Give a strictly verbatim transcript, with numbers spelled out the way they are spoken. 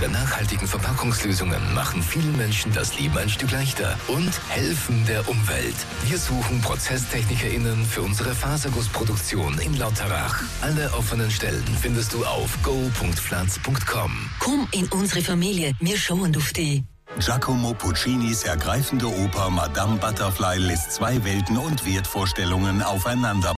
Unsere nachhaltigen Verpackungslösungen machen vielen Menschen das Leben ein Stück leichter und helfen der Umwelt. Wir suchen ProzesstechnikerInnen für unsere Fasergussproduktion in Lauterach. Alle offenen Stellen findest du auf go punkt pflanz punkt com. Komm in unsere Familie, wir schauen auf dich. Giacomo Puccinis ergreifende Oper Madame Butterfly lässt zwei Welten und Wertvorstellungen aufeinander